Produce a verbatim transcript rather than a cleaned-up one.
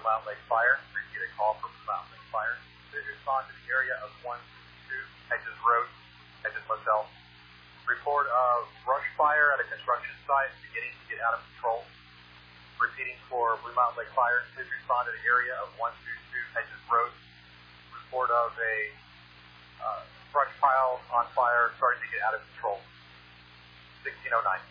Blue Mountain Lake Fire. Repeat a call for Blue Mountain Lake Fire. Please respond to the area of one two Hedges Road, Hedges Motel. Report of brush fire at a construction site beginning to get out of control. Repeating for Blue Mountain Lake Fire, please respond to the area of one two two Hedges Road. Report of a uh, brush pile on fire starting to get out of control. sixteen oh nine.